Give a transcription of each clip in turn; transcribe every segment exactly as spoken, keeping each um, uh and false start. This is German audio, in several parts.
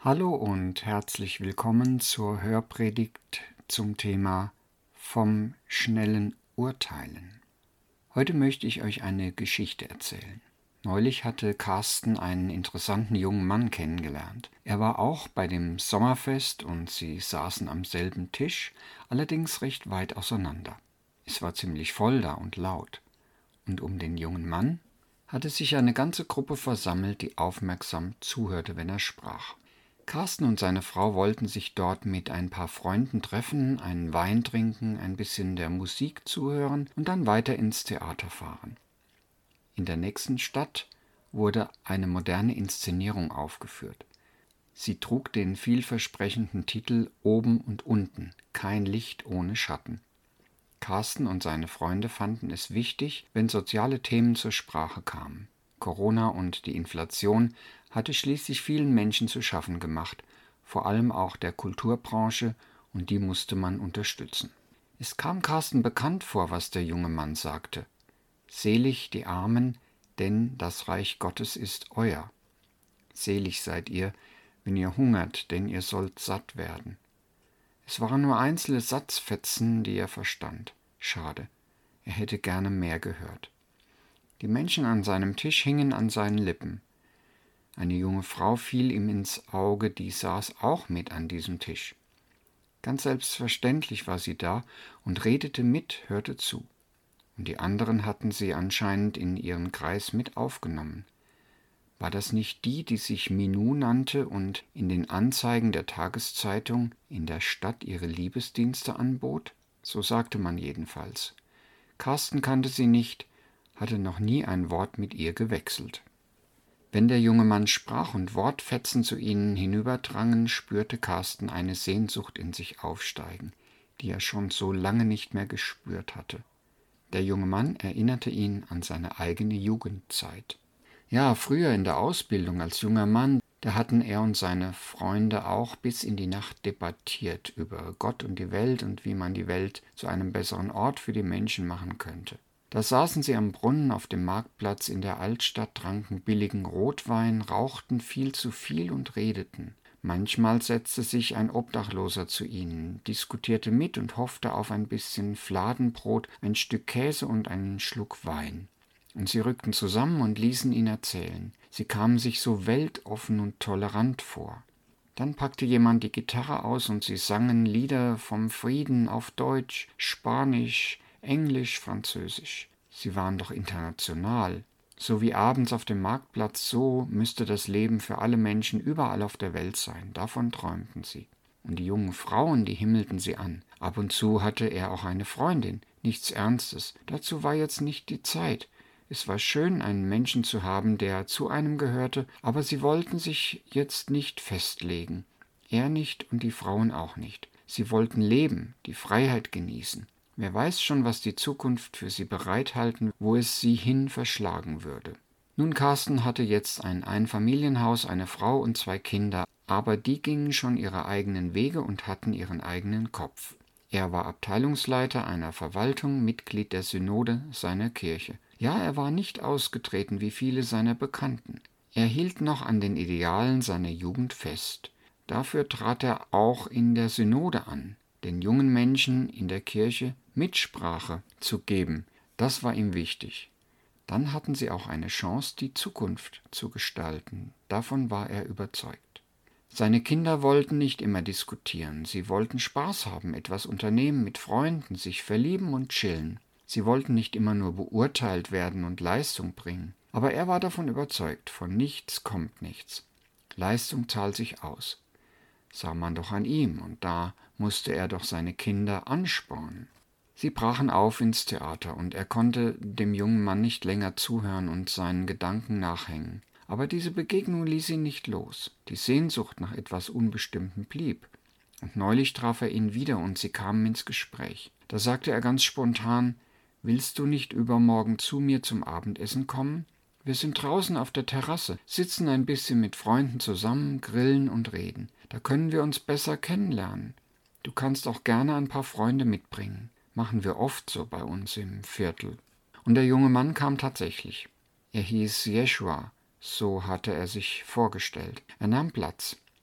Hallo und herzlich willkommen zur Hörpredigt zum Thema vom schnellen Urteilen. Heute möchte ich euch eine Geschichte erzählen. Neulich hatte Carsten einen interessanten jungen Mann kennengelernt. Er war auch bei dem Sommerfest und sie saßen am selben Tisch, allerdings recht weit auseinander. Es war ziemlich voll da und laut. Und um den jungen Mann hatte sich eine ganze Gruppe versammelt, die aufmerksam zuhörte, wenn er sprach. Carsten und seine Frau wollten sich dort mit ein paar Freunden treffen, einen Wein trinken, ein bisschen der Musik zuhören und dann weiter ins Theater fahren. In der nächsten Stadt wurde eine moderne Inszenierung aufgeführt. Sie trug den vielversprechenden Titel Oben und Unten, kein Licht ohne Schatten. Carsten und seine Freunde fanden es wichtig, wenn soziale Themen zur Sprache kamen. Corona und die Inflation hatte schließlich vielen Menschen zu schaffen gemacht, vor allem auch der Kulturbranche, und die musste man unterstützen. Es kam Carsten bekannt vor, was der junge Mann sagte. Selig die Armen, denn das Reich Gottes ist euer. Selig seid ihr, wenn ihr hungert, denn ihr sollt satt werden. Es waren nur einzelne Satzfetzen, die er verstand. Schade, er hätte gerne mehr gehört. Die Menschen an seinem Tisch hingen an seinen Lippen. Eine junge Frau fiel ihm ins Auge, die saß auch mit an diesem Tisch. Ganz selbstverständlich war sie da und redete mit, hörte zu. Und die anderen hatten sie anscheinend in ihren Kreis mit aufgenommen. War das nicht die, die sich Minou nannte und in den Anzeigen der Tageszeitung in der Stadt ihre Liebesdienste anbot? So sagte man jedenfalls. Carsten kannte sie nicht, hatte noch nie ein Wort mit ihr gewechselt. Wenn der junge Mann sprach und Wortfetzen zu ihnen hinüberdrangen, spürte Carsten eine Sehnsucht in sich aufsteigen, die er schon so lange nicht mehr gespürt hatte. Der junge Mann erinnerte ihn an seine eigene Jugendzeit. Ja, früher in der Ausbildung als junger Mann, da hatten er und seine Freunde auch bis in die Nacht debattiert über Gott und die Welt und wie man die Welt zu einem besseren Ort für die Menschen machen könnte. Da saßen sie am Brunnen auf dem Marktplatz in der Altstadt, tranken billigen Rotwein, rauchten viel zu viel und redeten. Manchmal setzte sich ein Obdachloser zu ihnen, diskutierte mit und hoffte auf ein bisschen Fladenbrot, ein Stück Käse und einen Schluck Wein. Und sie rückten zusammen und ließen ihn erzählen. Sie kamen sich so weltoffen und tolerant vor. Dann packte jemand die Gitarre aus und sie sangen Lieder vom Frieden auf Deutsch, Spanisch, Englisch, Französisch. Sie waren doch international. So wie abends auf dem Marktplatz, so müsste das Leben für alle Menschen überall auf der Welt sein. Davon träumten sie. Und die jungen Frauen, die himmelten sie an. Ab und zu hatte er auch eine Freundin, nichts Ernstes. Dazu war jetzt nicht die Zeit. Es war schön, einen Menschen zu haben, der zu einem gehörte, aber sie wollten sich jetzt nicht festlegen. Er nicht und die Frauen auch nicht. Sie wollten leben, die Freiheit genießen. Wer weiß schon, was die Zukunft für sie bereithalten, wo es sie hin verschlagen würde. Nun, Carsten hatte jetzt ein Einfamilienhaus, eine Frau und zwei Kinder, aber die gingen schon ihre eigenen Wege und hatten ihren eigenen Kopf. Er war Abteilungsleiter einer Verwaltung, Mitglied der Synode seiner Kirche. Ja, er war nicht ausgetreten wie viele seiner Bekannten. Er hielt noch an den Idealen seiner Jugend fest. Dafür trat er auch in der Synode an, den jungen Menschen in der Kirche Mitsprache zu geben. Das war ihm wichtig. Dann hatten sie auch eine Chance, die Zukunft zu gestalten. Davon war er überzeugt. Seine Kinder wollten nicht immer diskutieren. Sie wollten Spaß haben, etwas unternehmen mit Freunden, sich verlieben und chillen. Sie wollten nicht immer nur beurteilt werden und Leistung bringen. Aber er war davon überzeugt, von nichts kommt nichts. Leistung zahlt sich aus. Sah man doch an ihm, und da musste er doch seine Kinder anspornen. Sie brachen auf ins Theater, und er konnte dem jungen Mann nicht länger zuhören und seinen Gedanken nachhängen. Aber diese Begegnung ließ ihn nicht los. Die Sehnsucht nach etwas Unbestimmtem blieb. Und neulich traf er ihn wieder, und sie kamen ins Gespräch. Da sagte er ganz spontan: »Willst du nicht übermorgen zu mir zum Abendessen kommen? Wir sind draußen auf der Terrasse, sitzen ein bisschen mit Freunden zusammen, grillen und reden. Da können wir uns besser kennenlernen. Du kannst auch gerne ein paar Freunde mitbringen. Machen wir oft so bei uns im Viertel.« Und der junge Mann kam tatsächlich. Er hieß Jeschua, so hatte er sich vorgestellt. Er nahm Platz.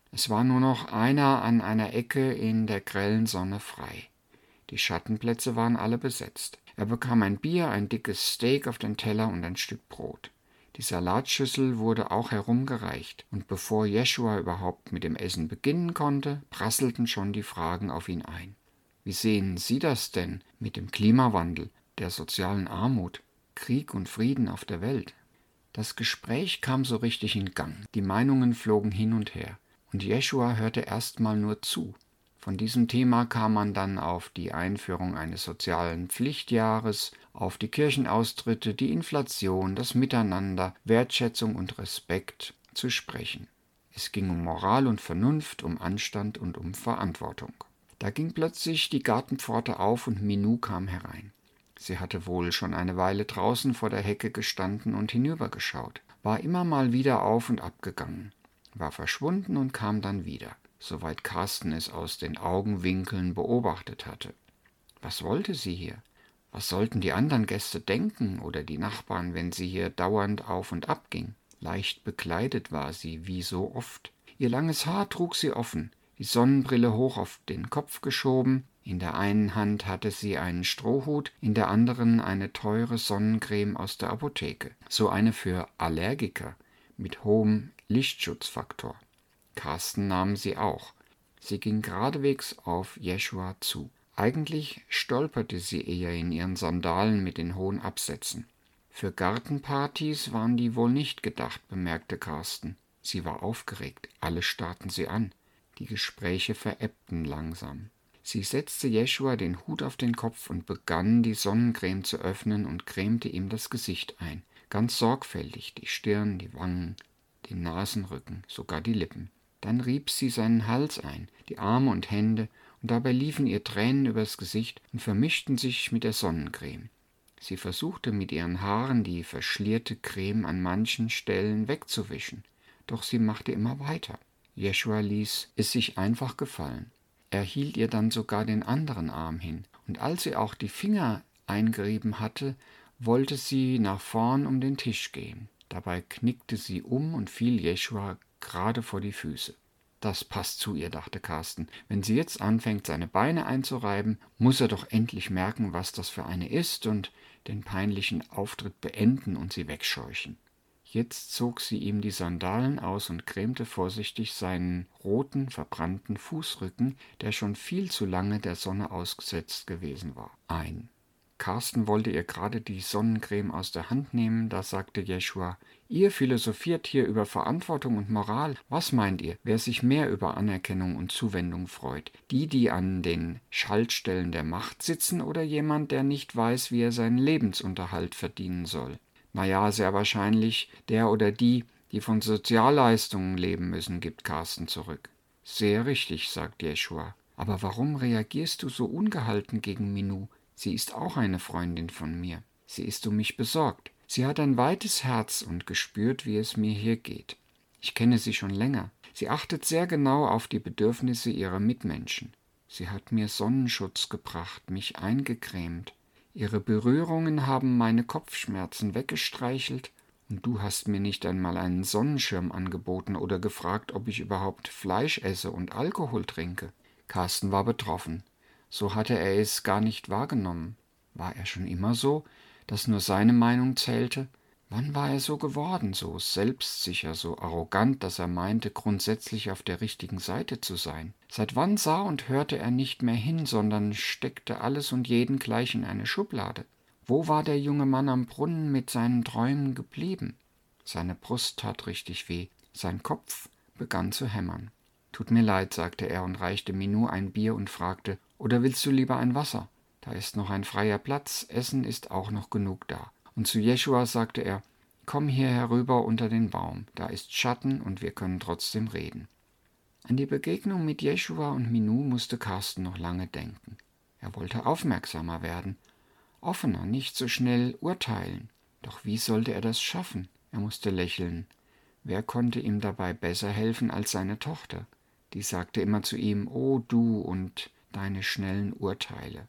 Es war nur noch einer an einer Ecke in der grellen Sonne frei. Die Schattenplätze waren alle besetzt. Er bekam ein Bier, ein dickes Steak auf den Teller und ein Stück Brot. Die Salatschüssel wurde auch herumgereicht, und bevor Jeschua überhaupt mit dem Essen beginnen konnte, prasselten schon die Fragen auf ihn ein. Wie sehen Sie das denn mit dem Klimawandel, der sozialen Armut, Krieg und Frieden auf der Welt? Das Gespräch kam so richtig in Gang. Die Meinungen flogen hin und her, und Jeschua hörte erst mal nur zu. Von diesem Thema kam man dann auf die Einführung eines sozialen Pflichtjahres, auf die Kirchenaustritte, die Inflation, das Miteinander, Wertschätzung und Respekt zu sprechen. Es ging um Moral und Vernunft, um Anstand und um Verantwortung. Da ging plötzlich die Gartenpforte auf und Minou kam herein. Sie hatte wohl schon eine Weile draußen vor der Hecke gestanden und hinübergeschaut, war immer mal wieder auf und ab gegangen, war verschwunden und kam dann wieder, soweit Carsten es aus den Augenwinkeln beobachtet hatte. Was wollte sie hier? Was sollten die anderen Gäste denken oder die Nachbarn, wenn sie hier dauernd auf und ab ging? Leicht bekleidet war sie, wie so oft. Ihr langes Haar trug sie offen, die Sonnenbrille hoch auf den Kopf geschoben. In der einen Hand hatte sie einen Strohhut, in der anderen eine teure Sonnencreme aus der Apotheke. So eine für Allergiker mit hohem Lichtschutzfaktor. Carsten nahm sie auch. Sie ging geradewegs auf Jeschua zu. Eigentlich stolperte sie eher in ihren Sandalen mit den hohen Absätzen. Für Gartenpartys waren die wohl nicht gedacht, bemerkte Carsten. Sie war aufgeregt, alle starrten sie an. Die Gespräche verebbten langsam. Sie setzte Jeschua den Hut auf den Kopf und begann, die Sonnencreme zu öffnen und cremte ihm das Gesicht ein. Ganz sorgfältig, die Stirn, die Wangen, den Nasenrücken, sogar die Lippen. Dann rieb sie seinen Hals ein, die Arme und Hände, und dabei liefen ihr Tränen übers Gesicht und vermischten sich mit der Sonnencreme. Sie versuchte mit ihren Haaren die verschlierte Creme an manchen Stellen wegzuwischen, doch sie machte immer weiter. Jeschua ließ es sich einfach gefallen. Er hielt ihr dann sogar den anderen Arm hin, und als sie auch die Finger eingerieben hatte, wollte sie nach vorn um den Tisch gehen. Dabei knickte sie um und fiel Jeschua gerade vor die Füße. Das passt zu ihr, dachte Carsten. Wenn sie jetzt anfängt, seine Beine einzureiben, muss er doch endlich merken, was das für eine ist, und den peinlichen Auftritt beenden und sie wegscheuchen. Jetzt zog sie ihm die Sandalen aus und cremte vorsichtig seinen roten, verbrannten Fußrücken, der schon viel zu lange der Sonne ausgesetzt gewesen war, ein. Carsten wollte ihr gerade die Sonnencreme aus der Hand nehmen, da sagte Jeschua: Ihr philosophiert hier über Verantwortung und Moral. Was meint ihr, wer sich mehr über Anerkennung und Zuwendung freut? Die, die an den Schaltstellen der Macht sitzen, oder jemand, der nicht weiß, wie er seinen Lebensunterhalt verdienen soll? Naja, sehr wahrscheinlich der oder die, die von Sozialleistungen leben müssen, gibt Carsten zurück. Sehr richtig, sagt Jeschua. Aber warum reagierst du so ungehalten gegen Minou? Sie ist auch eine Freundin von mir. Sie ist um mich besorgt. Sie hat ein weites Herz und gespürt, wie es mir hier geht. Ich kenne sie schon länger. Sie achtet sehr genau auf die Bedürfnisse ihrer Mitmenschen. Sie hat mir Sonnenschutz gebracht, mich eingecremt. Ihre Berührungen haben meine Kopfschmerzen weggestreichelt, und du hast mir nicht einmal einen Sonnenschirm angeboten oder gefragt, ob ich überhaupt Fleisch esse und Alkohol trinke. Carsten war betroffen. So hatte er es gar nicht wahrgenommen. War er schon immer so, dass nur seine Meinung zählte? Wann war er so geworden, so selbstsicher, so arrogant, dass er meinte, grundsätzlich auf der richtigen Seite zu sein? Seit wann sah und hörte er nicht mehr hin, sondern steckte alles und jeden gleich in eine Schublade? Wo war der junge Mann am Brunnen mit seinen Träumen geblieben? Seine Brust tat richtig weh, sein Kopf begann zu hämmern. »Tut mir leid«, sagte er und reichte Minou ein Bier und fragte: »Oder willst du lieber ein Wasser? Da ist noch ein freier Platz, Essen ist auch noch genug da.« Und zu Jeschua sagte er: »Komm hier herüber unter den Baum, da ist Schatten und wir können trotzdem reden.« An die Begegnung mit Jeschua und Minou musste Carsten noch lange denken. Er wollte aufmerksamer werden, offener, nicht so schnell urteilen. Doch wie sollte er das schaffen? Er musste lächeln. Wer konnte ihm dabei besser helfen als seine Tochter? Die sagte immer zu ihm: »Oh, du und deine schnellen Urteile.«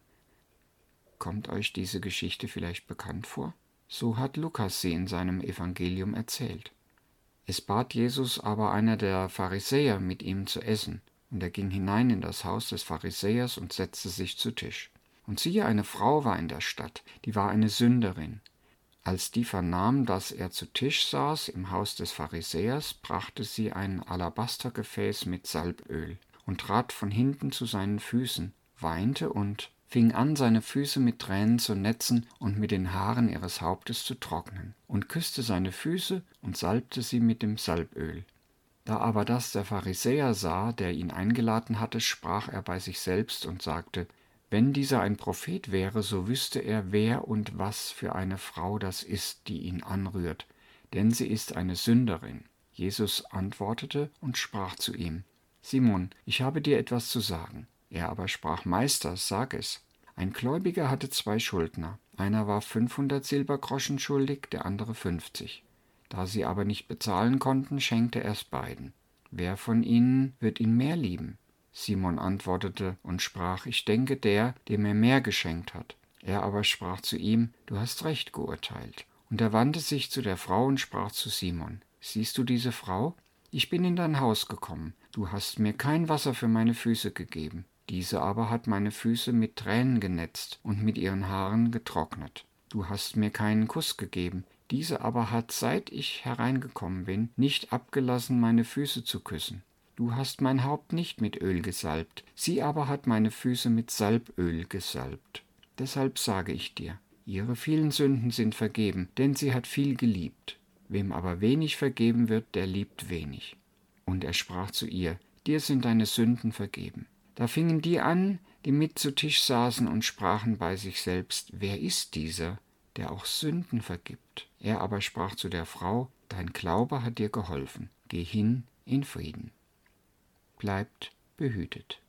Kommt euch diese Geschichte vielleicht bekannt vor? So hat Lukas sie in seinem Evangelium erzählt. Es bat Jesus aber einer der Pharisäer, mit ihm zu essen. Und er ging hinein in das Haus des Pharisäers und setzte sich zu Tisch. Und siehe, eine Frau war in der Stadt, die war eine Sünderin. Als die vernahm, dass er zu Tisch saß im Haus des Pharisäers, brachte sie ein Alabastergefäß mit Salböl und trat von hinten zu seinen Füßen, weinte und fing an, seine Füße mit Tränen zu netzen und mit den Haaren ihres Hauptes zu trocknen, und küsste seine Füße und salbte sie mit dem Salböl. Da aber das der Pharisäer sah, der ihn eingeladen hatte, sprach er bei sich selbst und sagte: Wenn dieser ein Prophet wäre, so wüsste er, wer und was für eine Frau das ist, die ihn anrührt, denn sie ist eine Sünderin. Jesus antwortete und sprach zu ihm: Simon, ich habe dir etwas zu sagen. Er aber sprach: Meister, sag es. Ein Gläubiger hatte zwei Schuldner. Einer war fünfhundert Silbergroschen schuldig, der andere fünfzig. Da sie aber nicht bezahlen konnten, schenkte er es beiden. Wer von ihnen wird ihn mehr lieben? Simon antwortete und sprach: Ich denke, der, der mir mehr geschenkt hat. Er aber sprach zu ihm: Du hast recht geurteilt. Und er wandte sich zu der Frau und sprach zu Simon: Siehst du diese Frau? Ich bin in dein Haus gekommen. Du hast mir kein Wasser für meine Füße gegeben. Diese aber hat meine Füße mit Tränen genetzt und mit ihren Haaren getrocknet. Du hast mir keinen Kuss gegeben. Diese aber hat, seit ich hereingekommen bin, nicht abgelassen, meine Füße zu küssen. Du hast mein Haupt nicht mit Öl gesalbt. Sie aber hat meine Füße mit Salböl gesalbt. Deshalb sage ich dir, ihre vielen Sünden sind vergeben, denn sie hat viel geliebt. Wem aber wenig vergeben wird, der liebt wenig. Und er sprach zu ihr: Dir sind deine Sünden vergeben. Da fingen die an, die mit zu Tisch saßen, und sprachen bei sich selbst: Wer ist dieser, der auch Sünden vergibt? Er aber sprach zu der Frau: Dein Glaube hat dir geholfen. Geh hin in Frieden. Bleibt behütet.